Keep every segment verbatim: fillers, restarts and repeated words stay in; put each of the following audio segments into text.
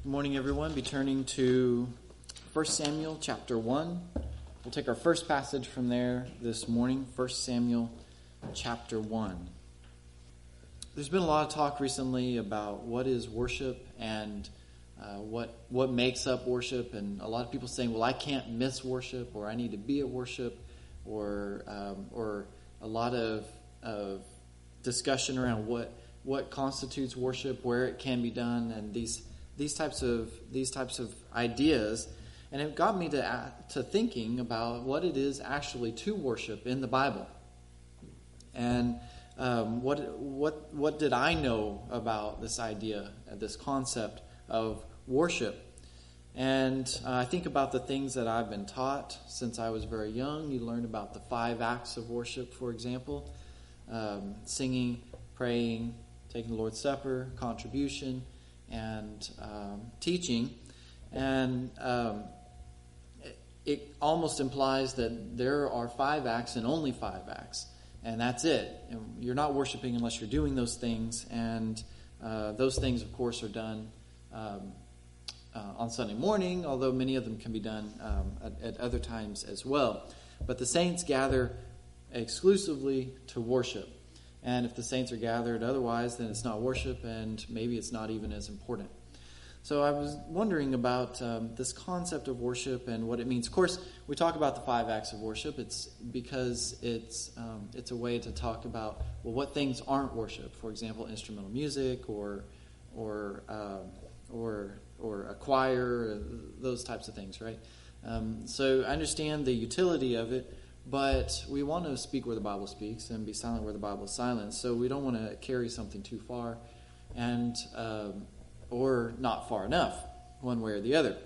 Good morning, everyone. Be turning to First Samuel chapter one. We'll take our first passage from there this morning, First Samuel chapter one. There's been a lot of talk recently about what is worship and uh, what what makes up worship, and a lot of people saying, well, I can't miss worship, or I need to be at worship, or um, or a lot of of discussion around what what constitutes worship, where it can be done, and these these types of these types of ideas. And it got me to to thinking about what it is actually to worship in the Bible, and um, what what what did I know about this idea, this concept of worship. And uh, I think about the things that I've been taught since I was very young. You learn about the five acts of worship, for example, um, singing, praying, taking the Lord's Supper, contribution, and um, teaching. And um, it, it almost implies that there are five acts and only five acts, and that's it. And you're not worshiping unless you're doing those things, and uh, those things, of course, are done um, uh, on Sunday morning, although many of them can be done um, at, at other times as well. But the saints gather exclusively to worship. And if the saints are gathered otherwise, then it's not worship, and maybe it's not even as important. So I was wondering about um, this concept of worship and what it means. Of course, we talk about the five acts of worship. It's because it's um, it's a way to talk about, well, what things aren't worship. For example, instrumental music or or um, or or a choir, those types of things, right? Um, so I understand the utility of it. But we want to speak where the Bible speaks and be silent where the Bible is silent. So we don't want to carry something too far, and um, or not far enough, one way or the other.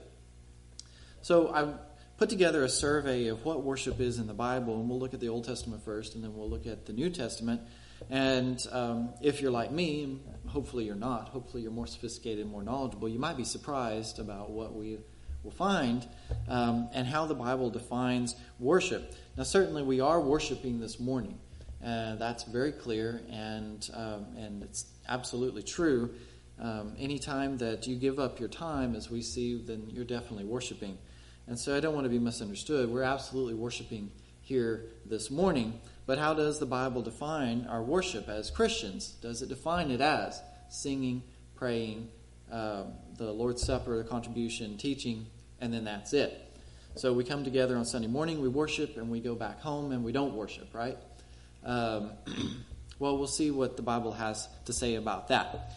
So I put together a survey of what worship is in the Bible, and we'll look at the Old Testament first, and then we'll look at the New Testament. And um, if you're like me, and hopefully you're not, hopefully you're more sophisticated and more knowledgeable, you might be surprised about what we will find um, and how the Bible defines worship. Now, certainly we are worshiping this morning. Uh, that's very clear, and um, and it's absolutely true. Um, anytime that you give up your time, as we see, then you're definitely worshiping. And so I don't want to be misunderstood. We're absolutely worshiping here this morning. But how does the Bible define our worship as Christians? Does it define it as singing, praying, um, the Lord's Supper, the contribution, teaching, and then that's it? So we come together on Sunday morning, we worship, and we go back home and we don't worship, right? Um, well, we'll see what the Bible has to say about that.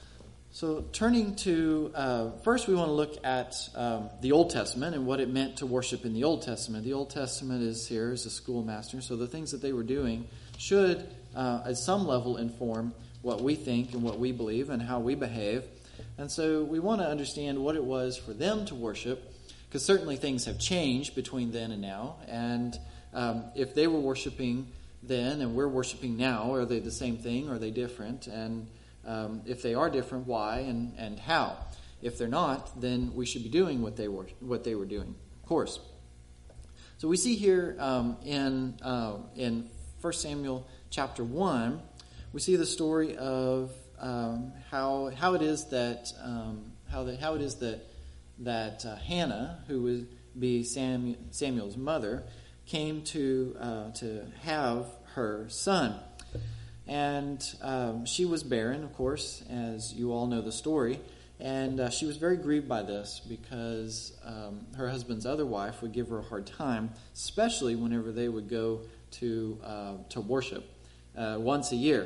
So turning to, uh, first we want to look at um, the Old Testament and what it meant to worship in the Old Testament. The Old Testament is here as a schoolmaster, so the things that they were doing should, uh, at some level, inform what we think and what we believe and how we behave. And so we want to understand what it was for them to worship, because certainly things have changed between then and now. And um, if they were worshiping then and we're worshiping now, are they the same thing? Or are they different? And um, if they are different, why and, and how? If they're not, then we should be doing what they were what they were doing, of course. So we see here um, in uh, in First Samuel chapter one, we see the story of um, how how it is that um, how the, how it is that. that uh, Hannah, who would be Samuel, Samuel's mother, came to uh, to have her son. And um, she was barren, of course, as you all know the story. And uh, she was very grieved by this because um, her husband's other wife would give her a hard time, especially whenever they would go to uh, to worship uh, once a year.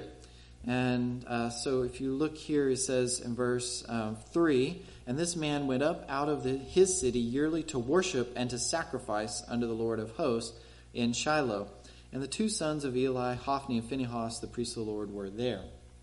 And uh, so if you look here, it says in verse um, three, and this man went up out of the, his city yearly to worship and to sacrifice unto the Lord of hosts in Shiloh. And the two sons of Eli, Hophni and Phinehas, the priests of the Lord, were there.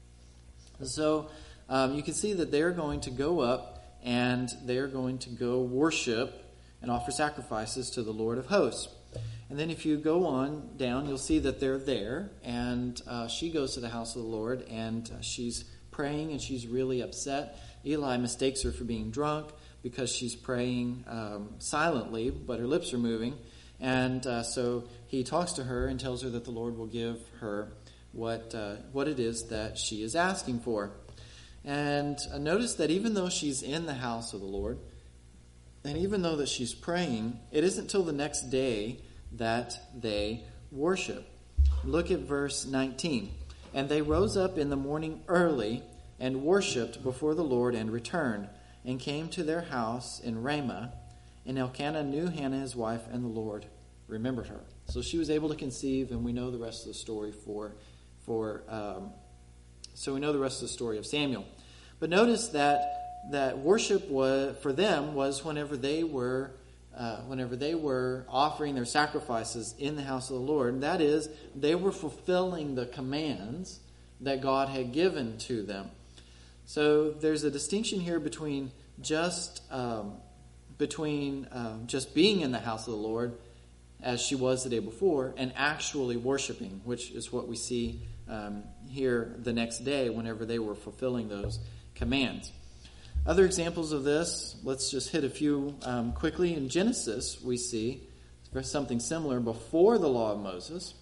So um, you can see that they're going to go up and they're going to go worship and offer sacrifices to the Lord of hosts. And then if you go on down, you'll see that they're there, and uh, she goes to the house of the Lord, and uh, she's praying, and she's really upset. Eli mistakes her for being drunk because she's praying um, silently, but her lips are moving. And uh, so he talks to her and tells her that the Lord will give her what uh, what it is that she is asking for. And notice that even though she's in the house of the Lord, and even though that she's praying, it isn't till the next day that they worship. Look at verse nineteen. And they rose up in the morning early and worshipped before the Lord and returned and came to their house in Ramah. And Elkanah knew Hannah his wife, and the Lord remembered her. So she was able to conceive, and we know the rest of the story for, for um, so we know the rest of the story of Samuel. But notice that that worship was for them was whenever they were uh, whenever they were offering their sacrifices in the house of the Lord. And that is, they were fulfilling the commands that God had given to them. So there's a distinction here between just um, between um, just being in the house of the Lord, as she was the day before, and actually worshiping, which is what we see um, here the next day whenever they were fulfilling those commands. Other examples of this, let's just hit a few um, quickly. In Genesis, we see something similar before the law of Moses.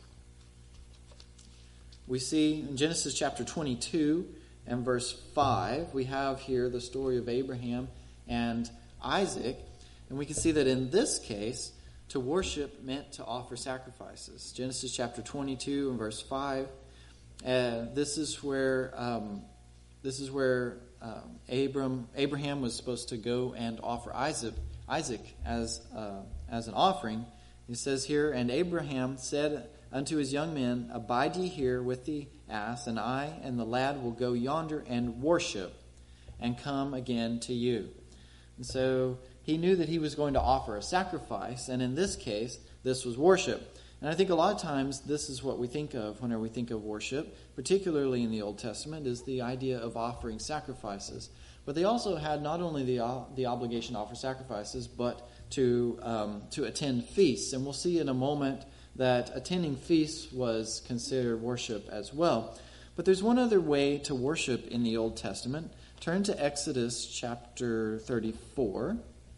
We see in Genesis chapter twenty-two and verse five, we have here the story of Abraham and Isaac. And we can see that in this case, to worship meant to offer sacrifices. Genesis chapter twenty-two and verse five. Uh, this is where um, this is where um, Abram Abraham was supposed to go and offer Isaac Isaac as uh, as an offering. It says here, and Abraham said unto his young men, abide ye here with the ass, and I and the lad will go yonder and worship, and come again to you. And so he knew that he was going to offer a sacrifice, and in this case, this was worship. And I think a lot of times this is what we think of whenever we think of worship, particularly in the Old Testament, is the idea of offering sacrifices. But they also had not only the uh, the obligation to offer sacrifices, but to um, to attend feasts. And we'll see in a moment that attending feasts was considered worship as well. But there's one other way to worship in the Old Testament. Turn to Exodus chapter thirty-four.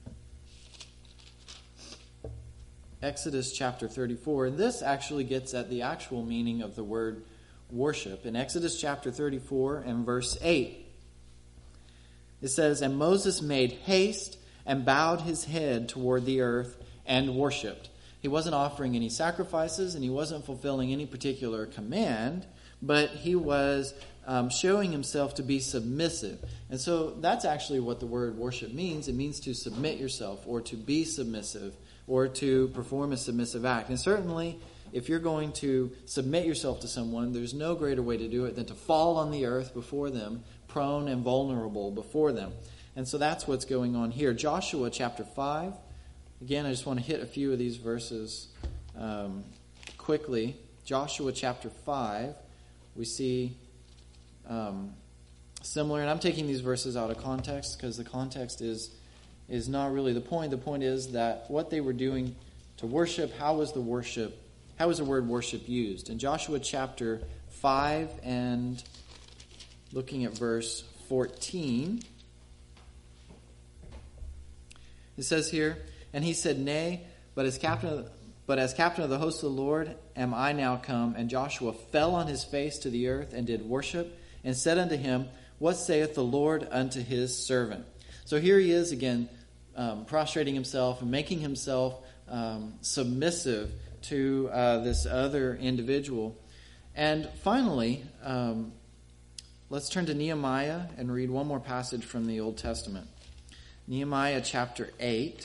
Exodus chapter thirty-four. And this actually gets at the actual meaning of the word worship. In Exodus chapter thirty-four and verse eight, it says, and Moses made haste and bowed his head toward the earth and worshipped. He wasn't offering any sacrifices and he wasn't fulfilling any particular command, but he was um, showing himself to be submissive. And so that's actually what the word worship means. It means to submit yourself, or to be submissive, or to perform a submissive act. And certainly, if you're going to submit yourself to someone, there's no greater way to do it than to fall on the earth before them, prone and vulnerable before them. And so that's what's going on here. Joshua chapter five. Again, I just want to hit a few of these verses um, quickly. Joshua chapter five, we see um, similar, and I'm taking these verses out of context because the context is is not really the point. The point is that what they were doing to worship, how was the worship, how was the word worship used? In Joshua chapter five and looking at verse fourteen, it says here, and he said, nay, but as captain of, but as captain of the host of the Lord am I now come. And Joshua fell on his face to the earth and did worship, and said unto him, what saith the Lord unto his servant? So here he is again, um, prostrating himself and making himself um, submissive to uh, this other individual. And finally, um, let's turn to Nehemiah and read one more passage from the Old Testament. Nehemiah chapter eight.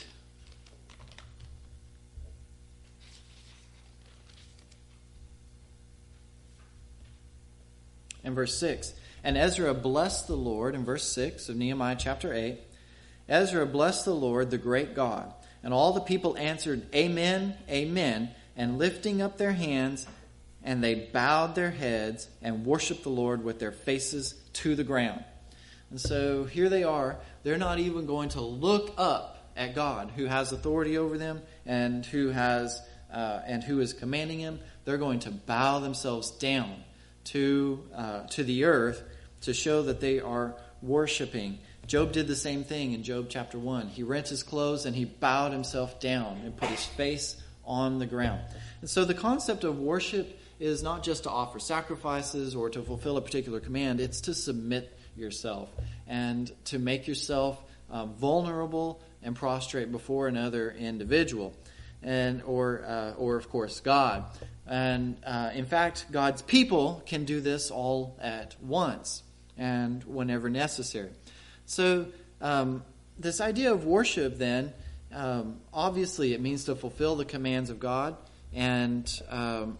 And verse six. And Ezra blessed the Lord, in verse six of Nehemiah chapter eight. Ezra blessed the Lord, the great God. And all the people answered, Amen, Amen. And lifting up their hands, and they bowed their heads and worshiped the Lord with their faces to the ground. And so here they are. They're not even going to look up at God, who has authority over them and who has uh, and who is commanding them. They're going to bow themselves down to uh, to the earth to show that they are worshiping. Job did the same thing in Job chapter one. He rent his clothes and he bowed himself down and put his face on the ground. And so the concept of worship is not just to offer sacrifices or to fulfill a particular command. It's to submit yourself and to make yourself uh, vulnerable and prostrate before another individual, and or uh, or of course God. And uh, in fact, God's people can do this all at once and whenever necessary. So um, this idea of worship then, um, obviously it means to fulfill the commands of God and um,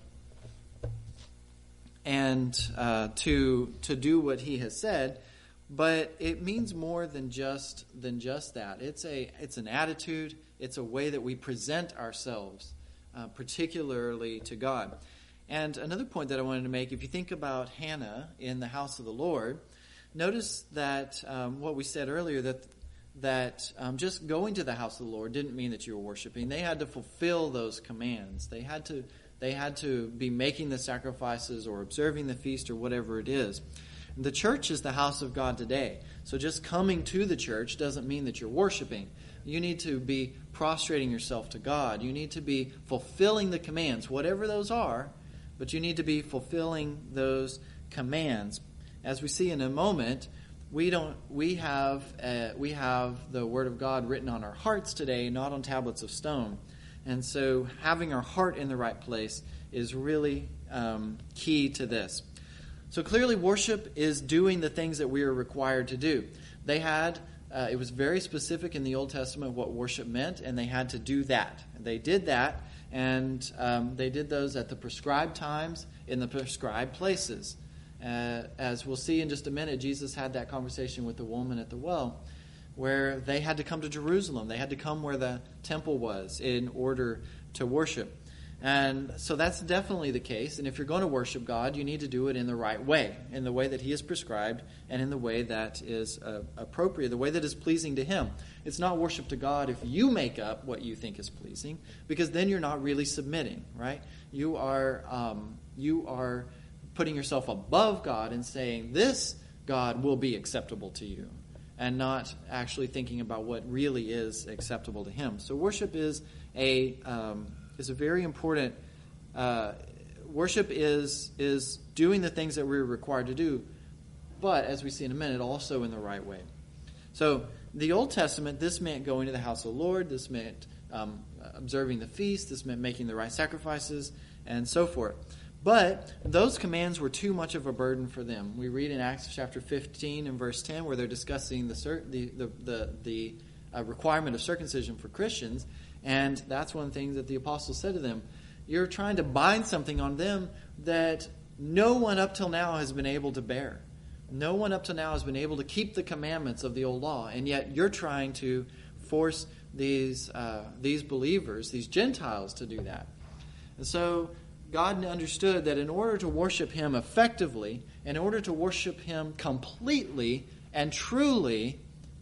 and uh, to to do what He has said. But it means more than just than just that. It's a it's an attitude. It's a way that we present ourselves, uh, particularly to God. And another point that I wanted to make: if you think about Hannah in the house of the Lord, notice that um, what we said earlier, that that um, just going to the house of the Lord didn't mean that you were worshiping. They had to fulfill those commands. They had to they had to be making the sacrifices or observing the feast or whatever it is. The church is the house of God today. So just coming to the church doesn't mean that you're worshiping. You need to be prostrating yourself to God. You need to be fulfilling the commands, whatever those are, but you need to be fulfilling those commands. As we see in a moment, we don't. We have uh, we have the Word of God written on our hearts today, not on tablets of stone. And so having our heart in the right place is really um, key to this. So clearly worship is doing the things that we are required to do. They had, uh, it was very specific in the Old Testament what worship meant, and they had to do that. They did that, and um, they did those at the prescribed times in the prescribed places. Uh, as we'll see in just a minute, Jesus had that conversation with the woman at the well, where they had to come to Jerusalem. They had to come where the temple was in order to worship. And so that's definitely the case. And if you're going to worship God, you need to do it in the right way, in the way that He has prescribed, and in the way that is uh, appropriate, the way that is pleasing to Him. It's not worship to God if you make up what you think is pleasing, because then you're not really submitting, right? You are um, you are putting yourself above God and saying, this God will be acceptable to you, and not actually thinking about what really is acceptable to Him. So worship is a... Um, is a very important, uh, worship is is doing the things that we're required to do, but as we see in a minute, also in the right way. So the Old Testament, this meant going to the house of the Lord, this meant um, observing the feast, this meant making the right sacrifices, and so forth. But those commands were too much of a burden for them. We read in Acts chapter fifteen and verse ten where they're discussing the the the the, the uh, requirement of circumcision for Christians. And that's one thing that the apostles said to them. You're trying to bind something on them that no one up till now has been able to bear. No one up till now has been able to keep the commandments of the old law. And yet you're trying to force these uh, these believers, these Gentiles, to do that. And so God understood that in order to worship Him effectively, in order to worship Him completely and truly,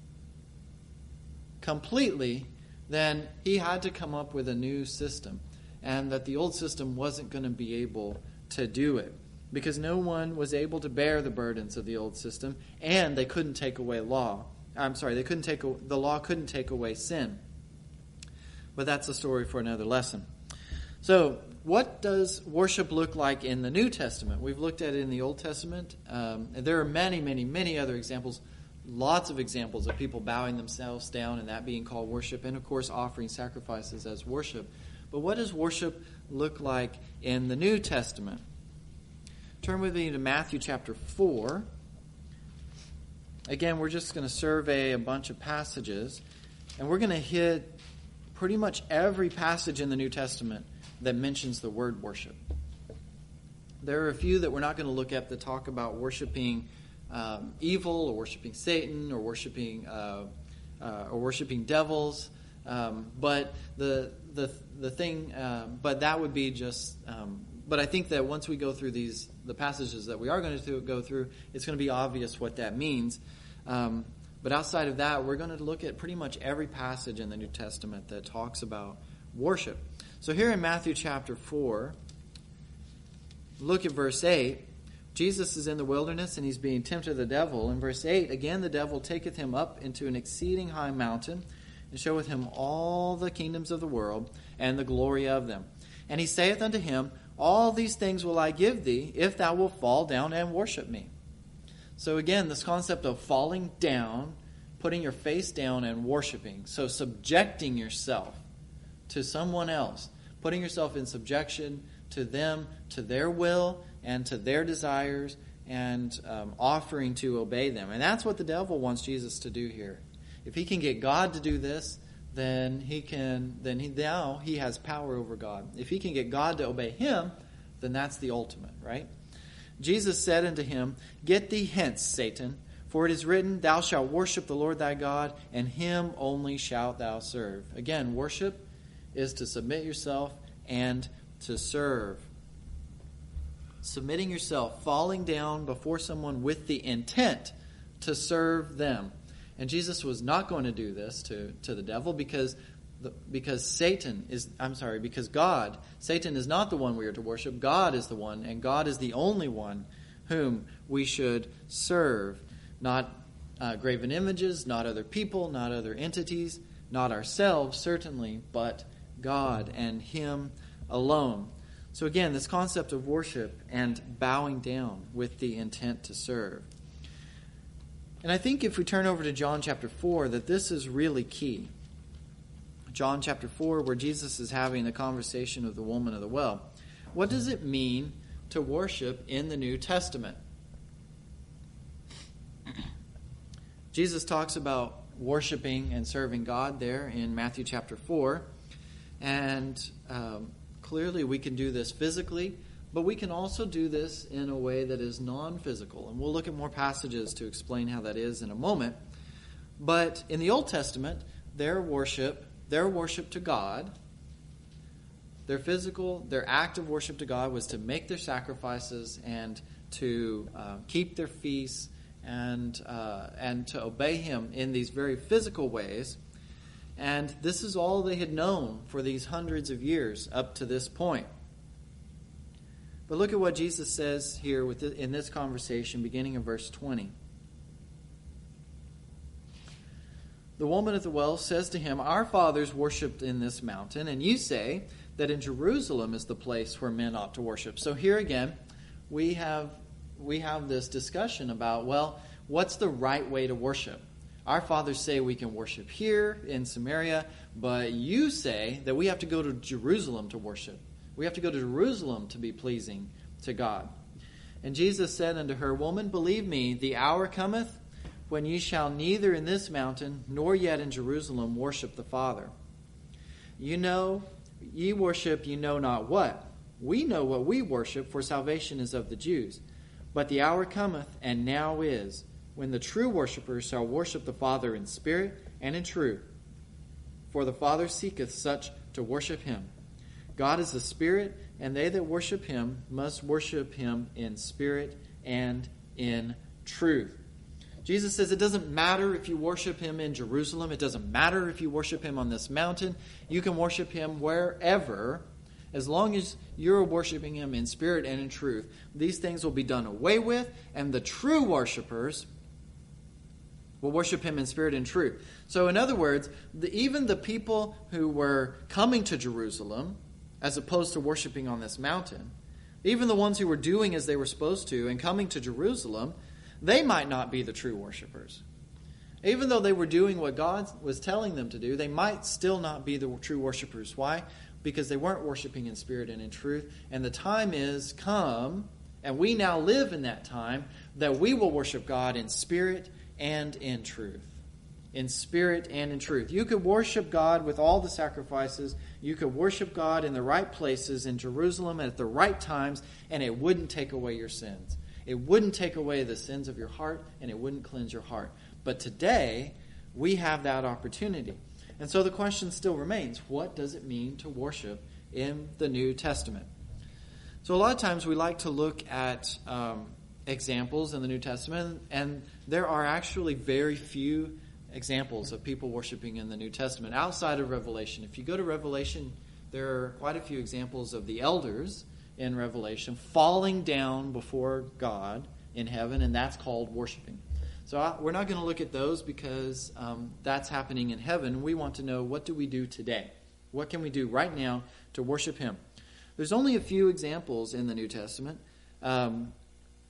completely, then He had to come up with a new system, and that the old system wasn't going to be able to do it, because no one was able to bear the burdens of the old system, and they couldn't take away law. I'm sorry, they couldn't take the law couldn't take away sin. But that's a story for another lesson. So, what does worship look like in the New Testament? We've looked at it in the Old Testament. Um, and there are many, many, many other examples. Lots of examples of people bowing themselves down and that being called worship, and of course offering sacrifices as worship. But what does worship look like in the New Testament? Turn with me to Matthew chapter four. Again, we're just going to survey a bunch of passages, and we're going to hit pretty much every passage in the New Testament that mentions the word worship. There are a few that we're not going to look at that talk about worshiping Um, evil, or worshiping Satan, or worshiping uh, uh, or worshiping devils, um, but the the the thing, uh, but that would be just. Um, but I think that once we go through these the passages that we are going to go through, it's going to be obvious what that means. Um, but outside of that, we're going to look at pretty much every passage in the New Testament that talks about worship. So here in Matthew chapter four, look at verse eight. Jesus is in the wilderness, and he's being tempted of the devil. In verse eight, again the devil taketh him up into an exceeding high mountain, and showeth him all the kingdoms of the world, and the glory of them. And he saith unto him, All these things will I give thee, if thou wilt fall down and worship me. So again, this concept of falling down, putting your face down and worshiping. So subjecting yourself to someone else, putting yourself in subjection to them, to their will and to their desires, and um, offering to obey them. And that's what the devil wants Jesus to do here. If he can get God to do this, then he can. Then he now he has power over God. If he can get God to obey him, then that's the ultimate, right? Jesus said unto him, Get thee hence, Satan, for it is written, Thou shalt worship the Lord thy God, and him only shalt thou serve. Again, worship is to submit yourself and to serve. Submitting yourself, falling down before someone with the intent to serve them. And Jesus was not going to do this to, to the devil because the, because Satan is, I'm sorry, because God, Satan is not the one we are to worship. God is the one, and God is the only one whom we should serve. Not uh, graven images, not other people, not other entities, not ourselves, certainly, but God and Him alone. So again, this concept of worship and bowing down with the intent to serve. And I think if we turn over to John chapter four, that this is really key. John chapter four, where Jesus is having the conversation with the woman of the well. What does it mean to worship in the New Testament? Jesus talks about worshiping and serving God there in Matthew chapter four. And um, clearly we can do this physically, but we can also do this in a way that is non-physical. And we'll look at more passages to explain how that is in a moment. But in the Old Testament, their worship, their worship to God, their physical, their act of worship to God was to make their sacrifices and to uh, keep their feasts and uh, and to obey Him in these very physical ways. And this is all they had known for these hundreds of years up to this point. But look at what Jesus says here with the, in this conversation, beginning in verse twenty. The woman at the well says to him, Our fathers worshipped in this mountain, and you say that in Jerusalem is the place where men ought to worship. So here again, we have we have this discussion about, well, what's the right way to worship? Our fathers say we can worship here in Samaria, but you say that we have to go to Jerusalem to worship. We have to go to Jerusalem to be pleasing to God. And Jesus said unto her, Woman, believe me, the hour cometh when ye shall neither in this mountain nor yet in Jerusalem worship the Father. You know, ye worship ye know not what. We know what we worship, for salvation is of the Jews. But the hour cometh, and now is, when the true worshipers shall worship the Father in spirit and in truth. For the Father seeketh such to worship Him. God is the Spirit, and they that worship Him must worship Him in spirit and in truth. Jesus says it doesn't matter if you worship Him in Jerusalem. It doesn't matter if you worship Him on this mountain. You can worship Him wherever, as long as you're worshiping Him in spirit and in truth. These things will be done away with, and the true worshipers will worship Him in spirit and truth. So in other words, the, even the people who were coming to Jerusalem, as opposed to worshiping on this mountain, even the ones who were doing as they were supposed to and coming to Jerusalem, they might not be the true worshipers. Even though they were doing what God was telling them to do, they might still not be the true worshipers. Why? Because they weren't worshiping in spirit and in truth. And the time is come, and we now live in that time, that we will worship God in spirit and in truth. In spirit and in truth. You could worship God with all the sacrifices. You could worship God in the right places in Jerusalem at the right times, and it wouldn't take away your sins. It wouldn't take away the sins of your heart, and it wouldn't cleanse your heart. But today, we have that opportunity. And so the question still remains, what does it mean to worship in the New Testament? So a lot of times we like to look at um, examples in the New Testament, and there are actually very few examples of people worshiping in the New Testament outside of Revelation. If you go to Revelation, there are quite a few examples of the elders in Revelation falling down before God in heaven, and that's called worshiping. So I, we're not going to look at those because um, that's happening in heaven. We want to know, what do we do today? What can we do right now to worship Him? There's only a few examples in the New Testament. Um,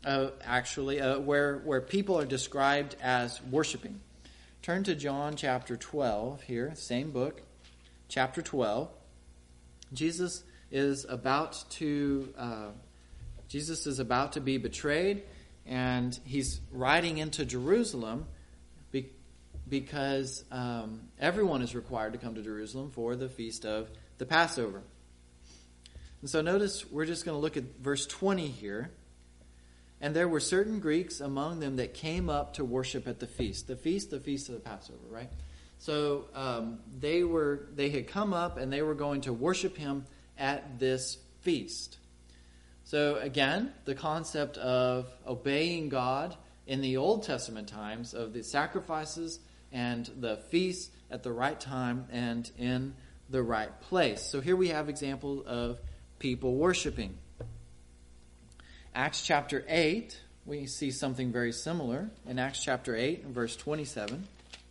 uh, actually, uh, where, where people are described as worshiping. Turn to John chapter twelve here, same book, chapter twelve. Jesus is about to uh, Jesus is about to be betrayed, and he's riding into Jerusalem be, because um, everyone is required to come to Jerusalem for the feast of the Passover. And so notice we're just going to look at verse twenty here. And there were certain Greeks among them that came up to worship at the feast. The feast, the feast of the Passover, right? So um, they were they had come up and they were going to worship him at this feast. So again, the concept of obeying God in the Old Testament times, of the sacrifices and the feasts at the right time and in the right place. So here we have examples of people worshiping. Acts chapter eight, we see something very similar. In Acts chapter eight, verse twenty-seven.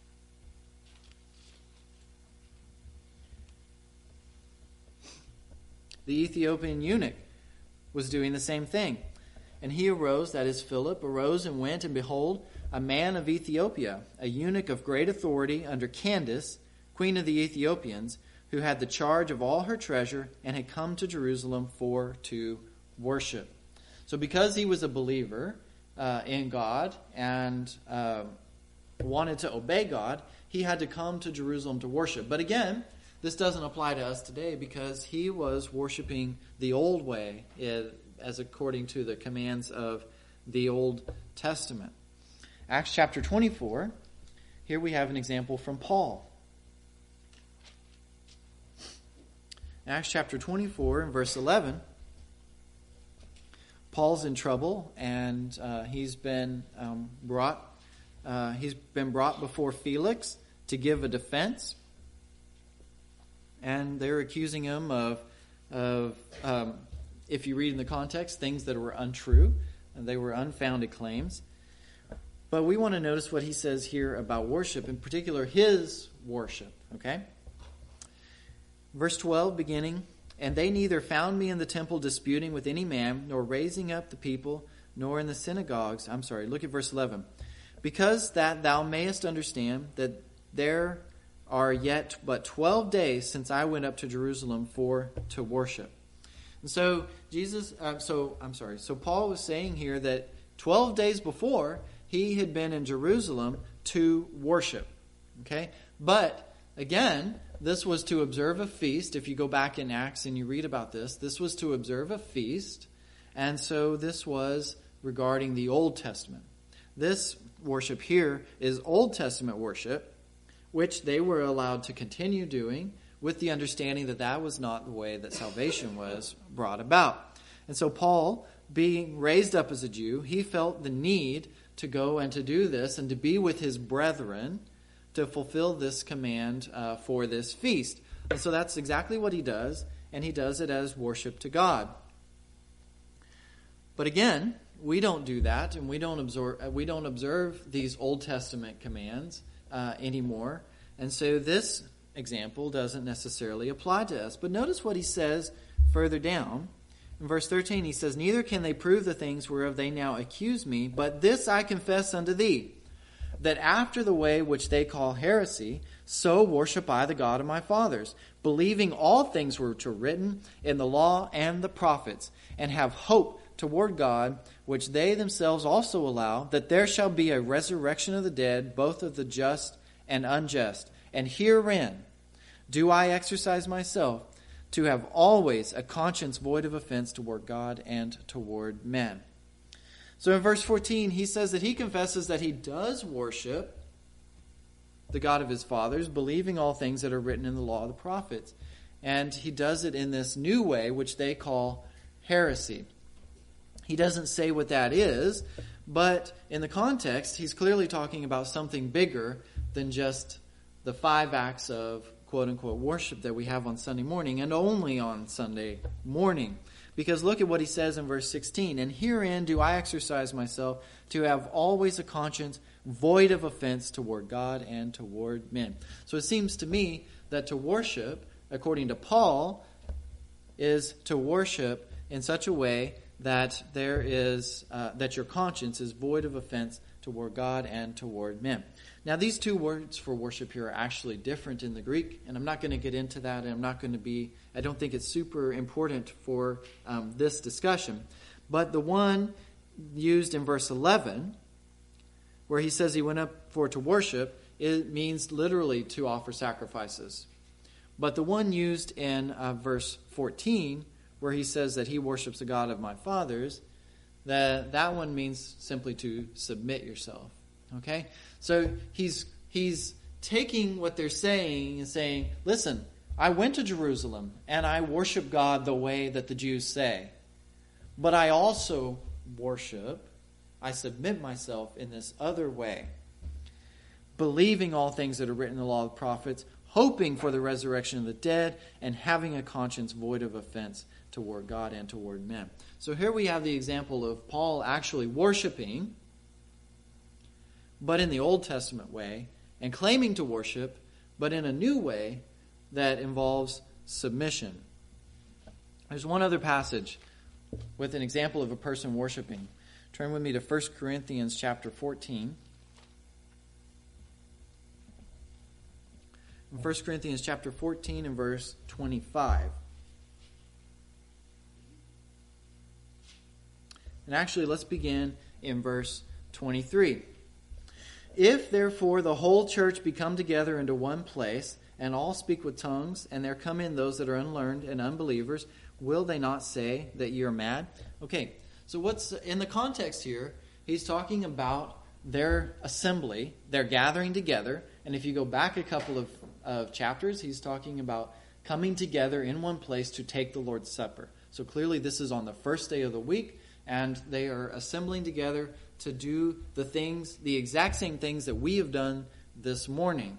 The Ethiopian eunuch was doing the same thing. And he arose, that is Philip, arose and went, and behold, a man of Ethiopia, a eunuch of great authority under Candace, queen of the Ethiopians, who had the charge of all her treasure, and had come to Jerusalem for to worship. So because he was a believer uh, in God and uh, wanted to obey God, he had to come to Jerusalem to worship. But again, this doesn't apply to us today because he was worshiping the old way as according to the commands of the Old Testament. Acts chapter twenty-four, here we have an example from Paul. Acts chapter twenty-four and verse eleven, Paul's in trouble, and uh, he's been um, brought. Uh, he's been brought before Felix to give a defense, and they're accusing him of, of um, if you read in the context, things that were untrue, and they were unfounded claims. But we want to notice what he says here about worship, in particular his worship. Okay, verse twelve, beginning. And they neither found me in the temple disputing with any man, nor raising up the people, nor in the synagogues. I'm sorry, look at verse eleven. Because that thou mayest understand that there are yet but twelve days since I went up to Jerusalem for to worship. And so Jesus, uh, so I'm sorry, so Paul was saying here that twelve days before he had been in Jerusalem to worship. Okay, but again, this was to observe a feast. If you go back in Acts and you read about this, this was to observe a feast. And so this was regarding the Old Testament. This worship here is Old Testament worship, which they were allowed to continue doing with the understanding that that was not the way that salvation was brought about. And so Paul, being raised up as a Jew, he felt the need to go and to do this and to be with his brethren to fulfill this command uh, for this feast. And so that's exactly what he does, and he does it as worship to God. But again, we don't do that, and we don't observe, we don't observe these Old Testament commands uh, anymore. And so this example doesn't necessarily apply to us. But notice what he says further down. In verse thirteen, he says, Neither can they prove the things whereof they now accuse me, but this I confess unto thee, that after the way which they call heresy, so worship I the God of my fathers, believing all things which were written in the law and the prophets, and have hope toward God, which they themselves also allow, that there shall be a resurrection of the dead, both of the just and unjust. And herein do I exercise myself, to have always a conscience void of offense toward God and toward men. So in verse fourteen, he says that he confesses that he does worship the God of his fathers, believing all things that are written in the law of the prophets. And he does it in this new way, which they call heresy. He doesn't say what that is, but in the context, he's clearly talking about something bigger than just the five acts of quote-unquote worship that we have on Sunday morning, and only on Sunday morning. Because look at what he says in verse sixteen. And herein do I exercise myself to have always a conscience void of offense toward God and toward men. So it seems to me that to worship, according to Paul, is to worship in such a way that there is uh, that your conscience is void of offense toward God and toward men. Now, these two words for worship here are actually different in the Greek, and I'm not going to get into that, and I'm not going to be, I don't think it's super important for um, this discussion. But the one used in verse eleven, where he says he went up for to worship, it means literally to offer sacrifices. But the one used in uh, verse fourteen, where he says that he worships the God of my fathers, that that one means simply to submit yourself. Okay? So he's he's taking what they're saying and saying, listen, I went to Jerusalem and I worship God the way that the Jews say. But I also worship, I submit myself in this other way. Believing all things that are written in the law of the prophets, hoping for the resurrection of the dead, and having a conscience void of offense toward God and toward men. So here we have the example of Paul actually worshiping, but in the Old Testament way, and claiming to worship, but in a new way that involves submission. There's one other passage with an example of a person worshiping. Turn with me to First Corinthians chapter fourteen. In First Corinthians chapter fourteen and verse twenty-five. And actually, let's begin in verse twenty-three. If therefore the whole church be come together into one place, and all speak with tongues, and there come in those that are unlearned and unbelievers, will they not say that ye are mad? Okay, so what's in the context here? He's talking about their assembly, their gathering together. And if you go back a couple of, of chapters, he's talking about coming together in one place to take the Lord's Supper. So clearly this is on the first day of the week, and they are assembling together to do the things, the exact same things that we have done this morning.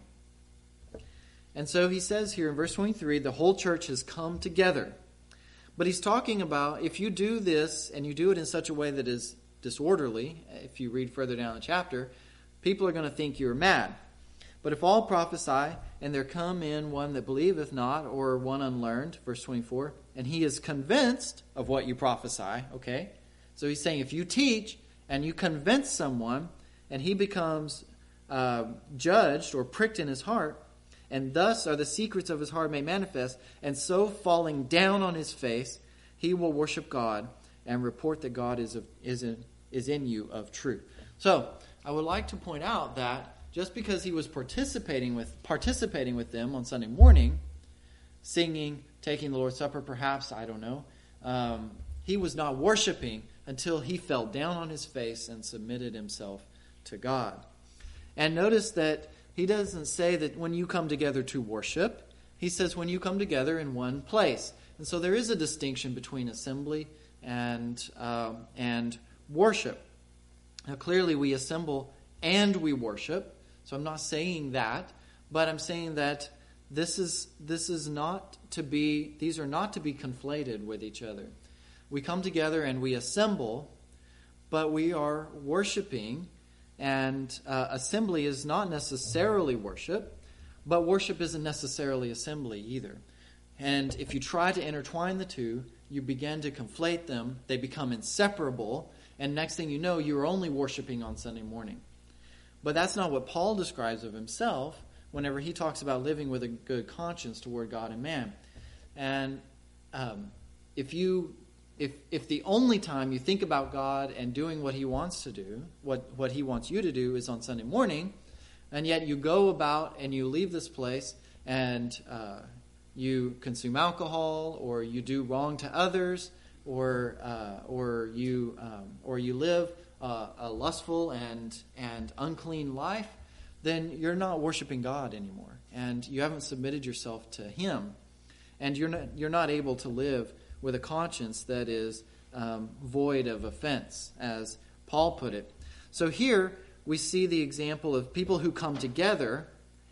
And so he says here in verse twenty-three, the whole church has come together. But he's talking about if you do this and you do it in such a way that is disorderly, if you read further down the chapter, people are going to think you're mad. But if all prophesy, and there come in one that believeth not, or one unlearned, verse twenty-four, and he is convinced of what you prophesy, okay? So he's saying if you teach and you convince someone, and he becomes uh, judged or pricked in his heart, and thus are the secrets of his heart made manifest, and so falling down on his face, he will worship God and report that God is of, is in, is in you of truth. So I would like to point out that just because he was participating with participating with them on Sunday morning, singing, taking the Lord's Supper, perhaps, I don't know, um, he was not worshiping until he fell down on his face and submitted himself to God. And notice that he doesn't say that when you come together to worship. He says when you come together in one place. And so there is a distinction between assembly and um, and worship. Now clearly we assemble and we worship. So I'm not saying that, but I'm saying that this is this is not to be these are not to be conflated with each other. We come together and we assemble, but we are worshiping. And uh, assembly is not necessarily worship, but worship isn't necessarily assembly either. And if you try to intertwine the two, you begin to conflate them. They become inseparable. And next thing you know, you're only worshiping on Sunday morning. But that's not what Paul describes of himself whenever he talks about living with a good conscience toward God and man. And um, if you... If if the only time you think about God and doing what he wants to do, what, what he wants you to do is on Sunday morning, and yet you go about and you leave this place and uh, you consume alcohol, or you do wrong to others, or uh, or you um, or you live uh, a lustful and and unclean life, then you're not worshiping God anymore, and you haven't submitted yourself to him, and you're not you're not able to live with a conscience that is um, void of offense, as Paul put it. So here we see the example of people who come together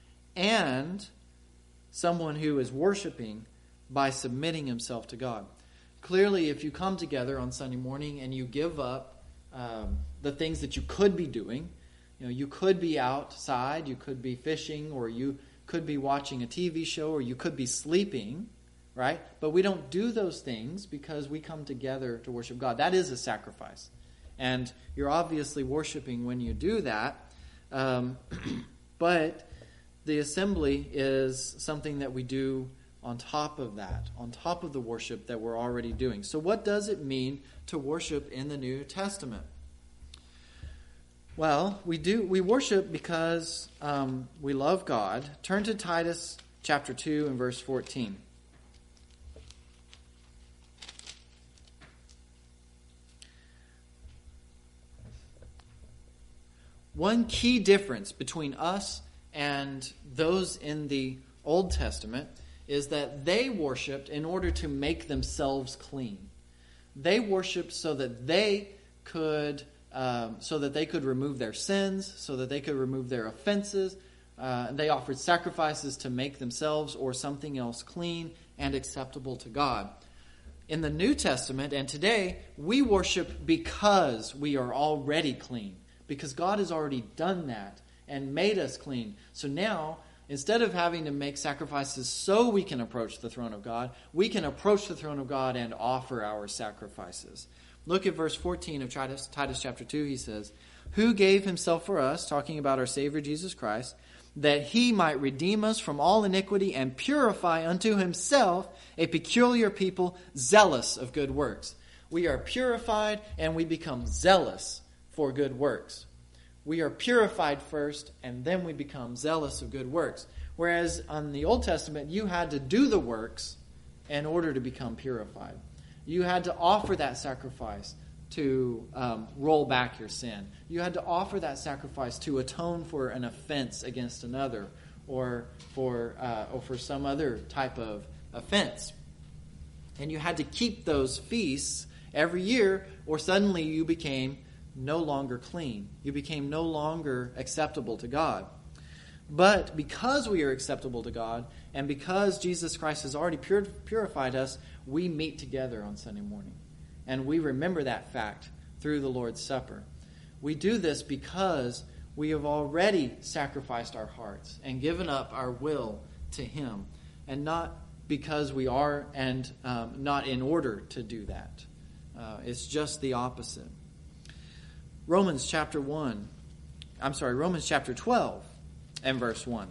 and someone who is worshiping by submitting himself to God. Clearly, if you come together on Sunday morning and you give up um, the things that you could be doing, you know, you could be outside, you could be fishing, or you could be watching a T V show, or you could be sleeping, right? But we don't do those things because we come together to worship God. That is a sacrifice. And you're obviously worshiping when you do that. Um, but the assembly is something that we do on top of that, on top of the worship that we're already doing. So what does it mean to worship in the New Testament? Well, we do we worship because um, we love God. Turn to Titus chapter two and verse fourteen. One key difference between us and those in the Old Testament is that they worshipped in order to make themselves clean. They worshipped so that they could, um, so that they could remove their sins, so that they could remove their offenses. Uh, they offered sacrifices to make themselves or something else clean and acceptable to God. In the New Testament and today, we worship because we are already clean. Because God has already done that and made us clean. So now, instead of having to make sacrifices so we can approach the throne of God, we can approach the throne of God and offer our sacrifices. Look at verse fourteen of Titus, Titus chapter two. He says, "Who gave himself for us," talking about our Savior Jesus Christ, "that he might redeem us from all iniquity and purify unto himself a peculiar people, zealous of good works." We are purified and we become zealous for good works. We are purified first, and then we become zealous of good works. Whereas on the Old Testament, you had to do the works in order to become purified. You had to offer that sacrifice to um, roll back your sin. You had to offer that sacrifice to atone for an offense against another, or for uh, or for some other type of offense. And you had to keep those feasts every year, or suddenly you became no longer clean. You became no longer acceptable to God. But because we are acceptable to God, and because Jesus Christ has already pur- purified us, we meet together on Sunday morning. And we remember that fact through the Lord's Supper. We do this because we have already sacrificed our hearts and given up our will to Him, and not because we are, and um, not in order to do that. Uh, it's just the opposite. Romans chapter one, I'm sorry, Romans chapter twelve and verse one.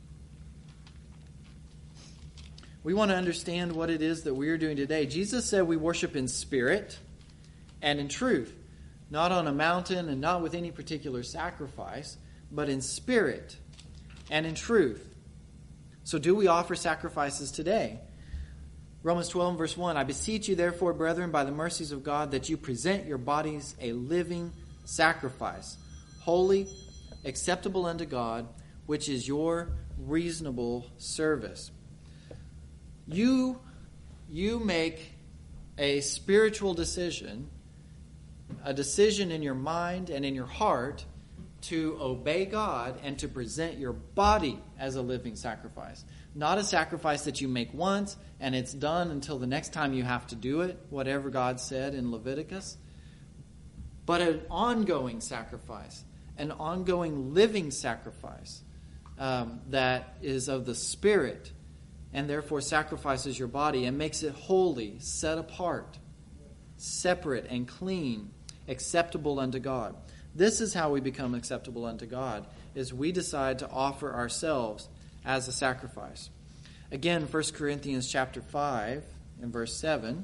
We want to understand what it is that we are doing today. Jesus said we worship in spirit and in truth, not on a mountain and not with any particular sacrifice, but in spirit and in truth. So do we offer sacrifices today? Romans twelve verse one, "I beseech you therefore, brethren, by the mercies of God, that you present your bodies a living sacrifice, holy, acceptable unto God, which is your reasonable service." You, you make a spiritual decision, a decision in your mind and in your heart to obey God and to present your body as a living sacrifice. Not a sacrifice that you make once and it's done until the next time you have to do it, whatever God said in Leviticus. But an ongoing sacrifice, an ongoing living sacrifice um, that is of the Spirit, and therefore sacrifices your body and makes it holy, set apart, separate and clean, acceptable unto God. This is how we become acceptable unto God, is we decide to offer ourselves as a sacrifice. Again, First Corinthians chapter five and verse seven.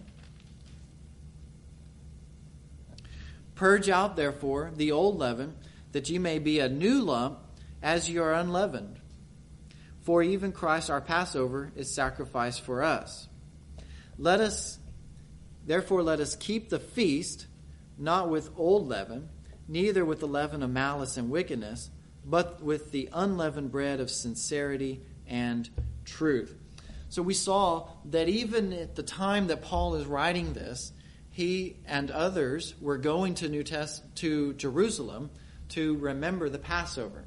"Purge out, therefore, the old leaven, that ye may be a new lump, as ye are unleavened. For even Christ our Passover is sacrificed for us. Let us, therefore let us keep the feast, not with old leaven, neither with the leaven of malice and wickedness, but with the unleavened bread of sincerity and truth." So we saw that even at the time that Paul is writing this, he and others were going to New Test to Jerusalem to remember the Passover.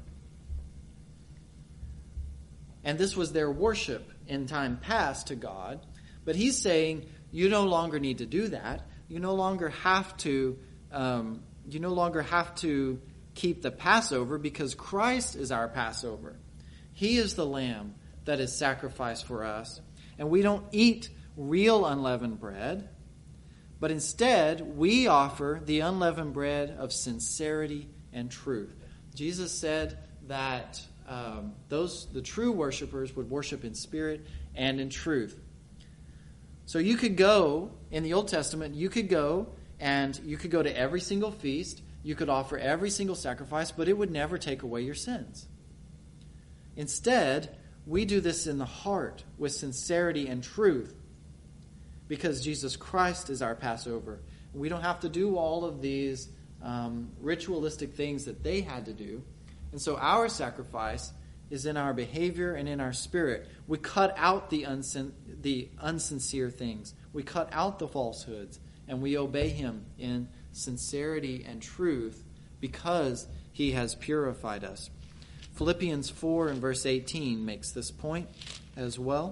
And this was their worship in time past to God. But he's saying, you no longer need to do that. You no longer have to. Um, you no longer have to keep the Passover, because Christ is our Passover. He is the Lamb that is sacrificed for us, and we don't eat real unleavened bread, but instead we offer the unleavened bread of sincerity and truth. Jesus said that um, those the true worshipers would worship in spirit and in truth. So you could go, in the Old Testament, you could go and you could go to every single feast, you could offer every single sacrifice, but it would never take away your sins. Instead, we do this in the heart with sincerity and truth because Jesus Christ is our Passover. We don't have to do all of these um, ritualistic things that they had to do. And so our sacrifice is in our behavior and in our spirit. We cut out the, unsin- the unsincere things. We cut out the falsehoods. And we obey him in sincerity and truth because he has purified us. Philippians four and verse eighteen makes this point as well.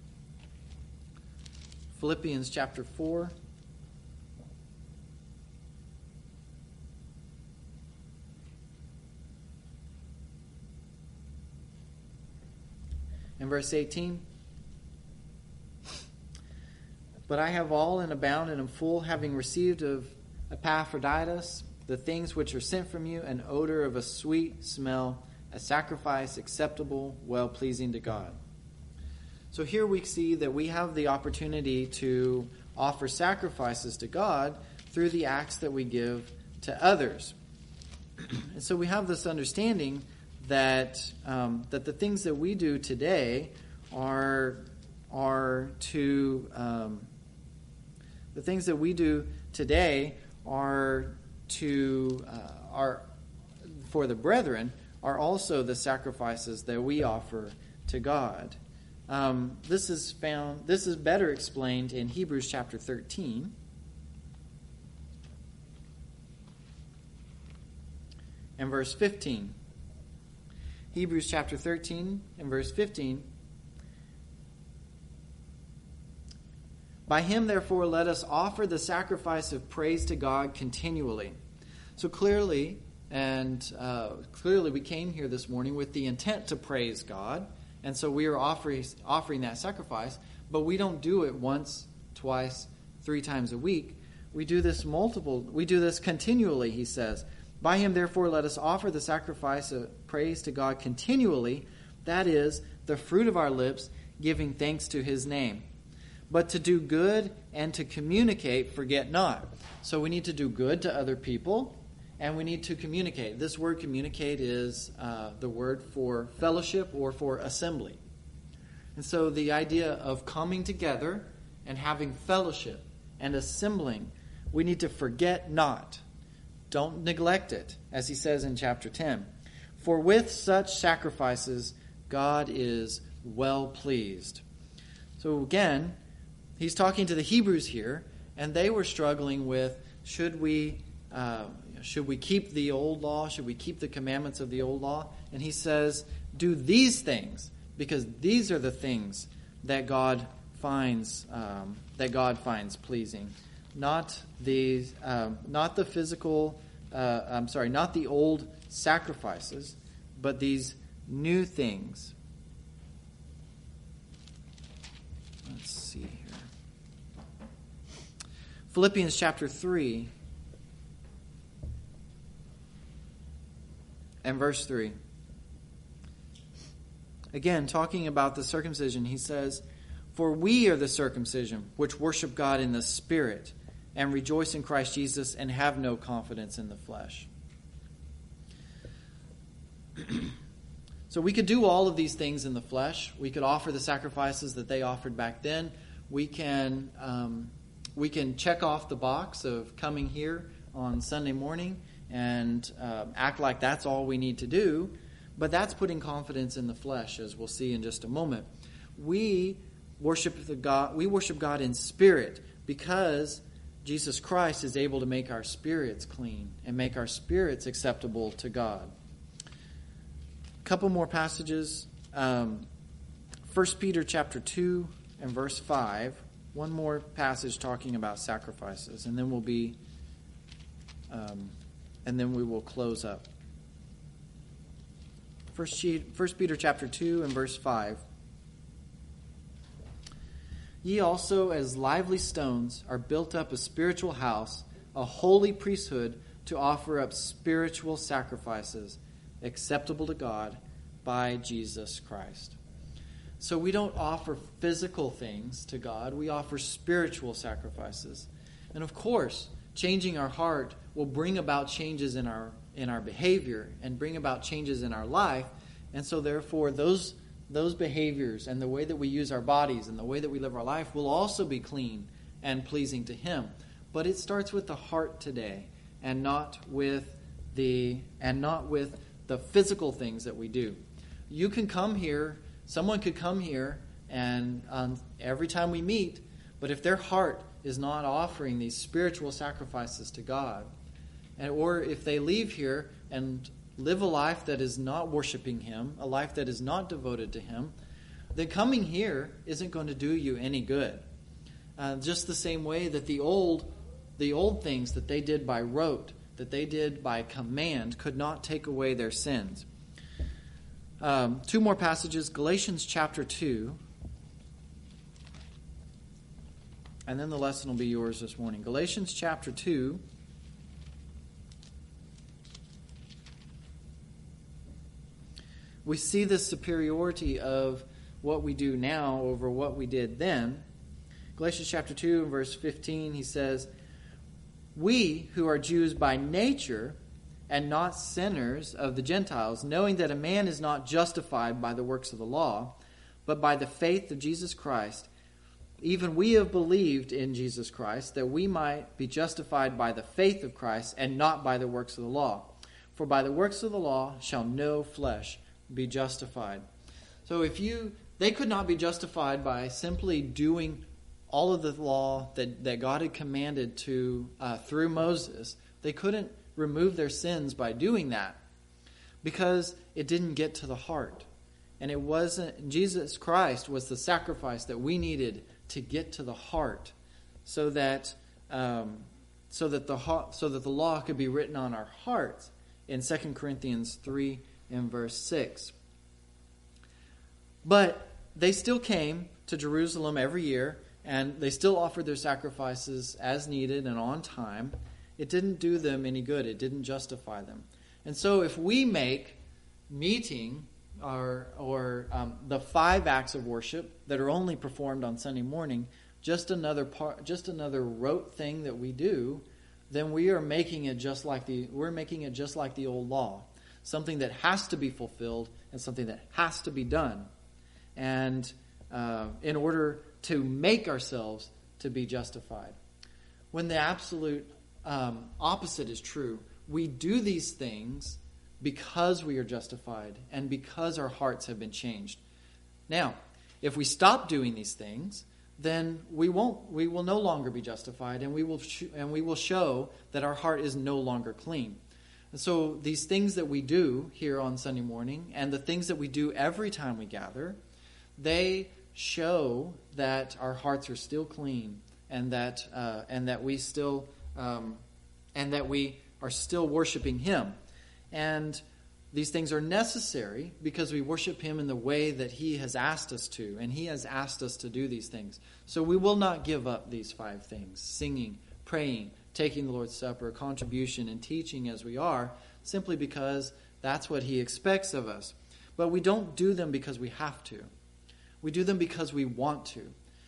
Philippians chapter four. In verse eighteen, but I have all and abound and am full, having received of Epaphroditus the things which are sent from you, an odor of a sweet smell, a sacrifice acceptable, well-pleasing to God. So here we see that we have the opportunity to offer sacrifices to God through the acts that we give to others. And so we have this understanding that um, that the things that we do today are are to um, the things that we do today are to uh, are for the brethren are also the sacrifices that we offer to God. Um, this is found. This is better explained in Hebrews chapter thirteen. And verse fifteen. Hebrews chapter thirteen and verse fifteen. By him, therefore, let us offer the sacrifice of praise to God continually. So clearly, and uh, clearly we came here this morning with the intent to praise God. And so we are offering, offering that sacrifice, but we don't do it once, twice, three times a week. We do this multiple, we do this continually, he says. By him, therefore, let us offer the sacrifice of praise to God continually, that is, the fruit of our lips, giving thanks to his name. But to do good and to communicate, forget not. So we need to do good to other people, and we need to communicate. This word communicate is uh, the word for fellowship or for assembly. And so the idea of coming together and having fellowship and assembling, we need to forget not. Don't neglect it, as he says in chapter ten. For with such sacrifices, God is well pleased. So again, he's talking to the Hebrews here, and they were struggling with, should we uh, should we keep the old law? Should we keep the commandments of the old law? And he says, do these things, because these are the things that God finds um, that God finds pleasing. Not the um, not the physical. Uh, I'm sorry, not the old sacrifices, but these new things. Let's see here. Philippians chapter three and verse three. Again, talking about the circumcision, he says, "For we are the circumcision which worship God in the Spirit, and rejoice in Christ Jesus, and have no confidence in the flesh." So we could do all of these things in the flesh. We could offer the sacrifices that they offered back then. We can um, we can check off the box of coming here on Sunday morning and uh, act like that's all we need to do. But that's putting confidence in the flesh, as we'll see in just a moment. We worship the God. We worship God in spirit because Jesus Christ is able to make our spirits clean and make our spirits acceptable to God. A couple more passages. Um, First Peter chapter two and verse five. One more passage talking about sacrifices, and then we'll be, um, and then we will close up. First Peter chapter two and verse five. Ye also, as lively stones, are built up a spiritual house, a holy priesthood, to offer up spiritual sacrifices, acceptable to God by Jesus Christ. So we don't offer physical things to God. We offer spiritual sacrifices. And of course, changing our heart will bring about changes in our in our behavior and bring about changes in our life. And so therefore, those those behaviors and the way that we use our bodies and the way that we live our life will also be clean and pleasing to Him. But it starts with the heart today, and not with the and not with the physical things that we do. You can come here, someone could come here, and um, every time we meet, but if their heart is not offering these spiritual sacrifices to God, and or if they leave here and live a life that is not worshiping Him, a life that is not devoted to Him, then coming here isn't going to do you any good. Uh, just the same way that the old, the old things that they did by rote, that they did by command, could not take away their sins. Um, two more passages, Galatians chapter two, and then the lesson will be yours this morning. Galatians chapter two. We see the superiority of what we do now over what we did then. Galatians chapter two, verse fifteen, he says, "We who are Jews by nature and not sinners of the Gentiles, knowing that a man is not justified by the works of the law, but by the faith of Jesus Christ, even we have believed in Jesus Christ, that we might be justified by the faith of Christ and not by the works of the law. For by the works of the law shall no flesh be justified." So if you, they could not be justified by simply doing all of the law that, that God had commanded to uh, through Moses. They couldn't remove their sins by doing that because it didn't get to the heart. And it wasn't, Jesus Christ was the sacrifice that we needed to get to the heart, so that um, so that the so that the law could be written on our hearts in Second Corinthians three and verse six. But they still came to Jerusalem every year, and they still offered their sacrifices as needed and on time. It didn't do them any good. It didn't justify them. And so if we make meeting or, or um, the five acts of worship that are only performed on Sunday morning just another part, just another rote thing that we do, then we are making it just like the we're making it just like the old law, something that has to be fulfilled and something that has to be done. And uh, in order to make ourselves to be justified. When the absolute um, opposite is true, we do these things because we are justified and because our hearts have been changed. Now, if we stop doing these things, then we won't. We will no longer be justified, and we will sh- and we will show that our heart is no longer clean. And so, these things that we do here on Sunday morning, and the things that we do every time we gather, they show that our hearts are still clean, and that uh, and that we still um, and that we are still worshiping Him. And these things are necessary because we worship Him in the way that He has asked us to, and He has asked us to do these things. So we will not give up these five things: singing, praying, taking the Lord's Supper, contribution, and teaching as we are, simply because that's what He expects of us. But we don't do them because we have to. We do them because we want to.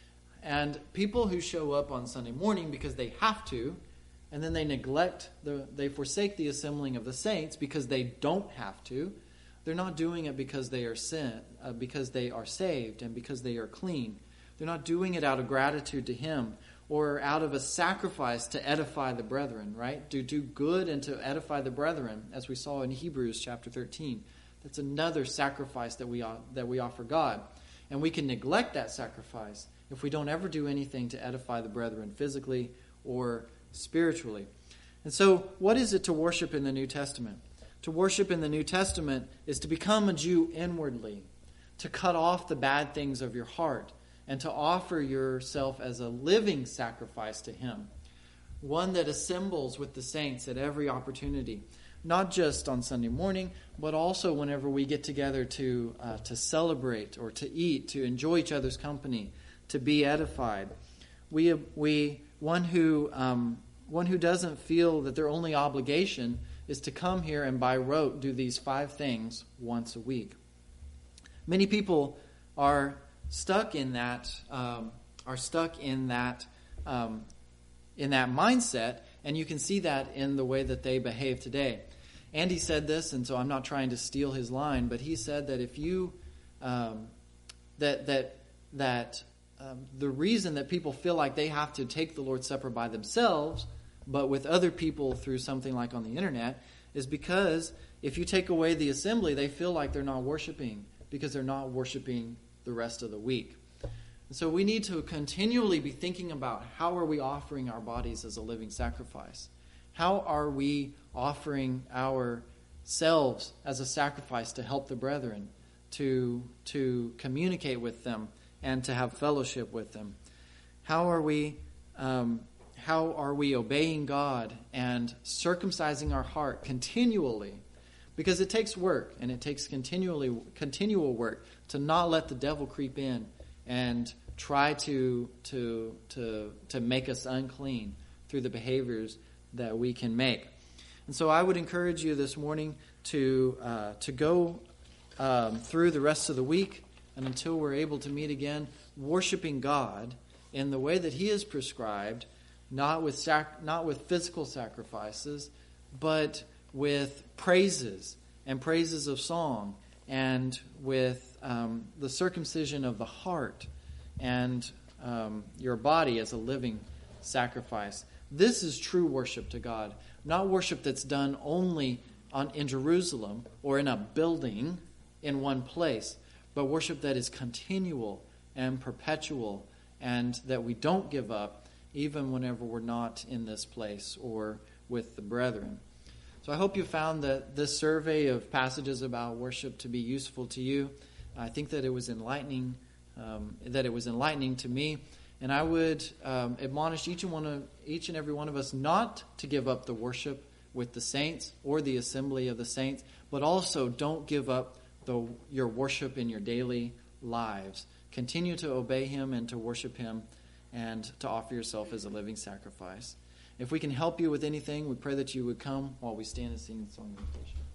And people who show up on Sunday morning because they have to, and then they neglect, the, they forsake the assembling of the saints because they don't have to, they're not doing it because they are sin, uh, because they are saved and because they are clean. They're not doing it out of gratitude to Him or out of a sacrifice to edify the brethren, right? To do good and to edify the brethren, as we saw in Hebrews chapter thirteen. That's another sacrifice that we that we offer God. And we can neglect that sacrifice if we don't ever do anything to edify the brethren physically or spiritually. And so, what is it to worship in the New Testament? To worship in the New Testament is to become a Jew inwardly, to cut off the bad things of your heart, and to offer yourself as a living sacrifice to Him, one that assembles with the saints at every opportunity. Not just on Sunday morning, but also whenever we get together to uh, to celebrate or to eat, to enjoy each other's company, to be edified. We we one who um, one who doesn't feel that their only obligation is to come here and by rote do these five things once a week. Many people are stuck in that um, are stuck in that um, in that mindset, and you can see that in the way that they behave today. Andy said this, and so I'm not trying to steal his line, but he said that if you um, that that that um, the reason that people feel like they have to take the Lord's Supper by themselves, but with other people through something like on the internet, is because if you take away the assembly, they feel like they're not worshiping because they're not worshiping the rest of the week. And so we need to continually be thinking about how are we offering our bodies as a living sacrifice? How are we offering ourselves as a sacrifice to help the brethren, to, to communicate with them, and to have fellowship with them? How are we um, how are we obeying God and circumcising our heart continually? Because it takes work, and it takes continually continual work to not let the devil creep in and try to to to to make us unclean through the behaviors that we can make. And so I would encourage you this morning to uh, to go um, through the rest of the week, and until we're able to meet again, worshiping God in the way that He has prescribed, not with sac- not with physical sacrifices, but with praises and praises of song, and with um, the circumcision of the heart and um, your body as a living sacrifice. This is true worship to God, not worship that's done only on in Jerusalem or in a building in one place, but worship that is continual and perpetual, and that we don't give up even whenever we're not in this place or with the brethren. So I hope you found that this survey of passages about worship to be useful to you. I think that it was enlightening, um, that it was enlightening to me. And I would um, admonish each and one of each and every one of us not to give up the worship with the saints or the assembly of the saints, but also don't give up the your worship in your daily lives. Continue to obey Him and to worship Him, and to offer yourself as a living sacrifice. If we can help you with anything, we pray that you would come while we stand and sing the song of invitation.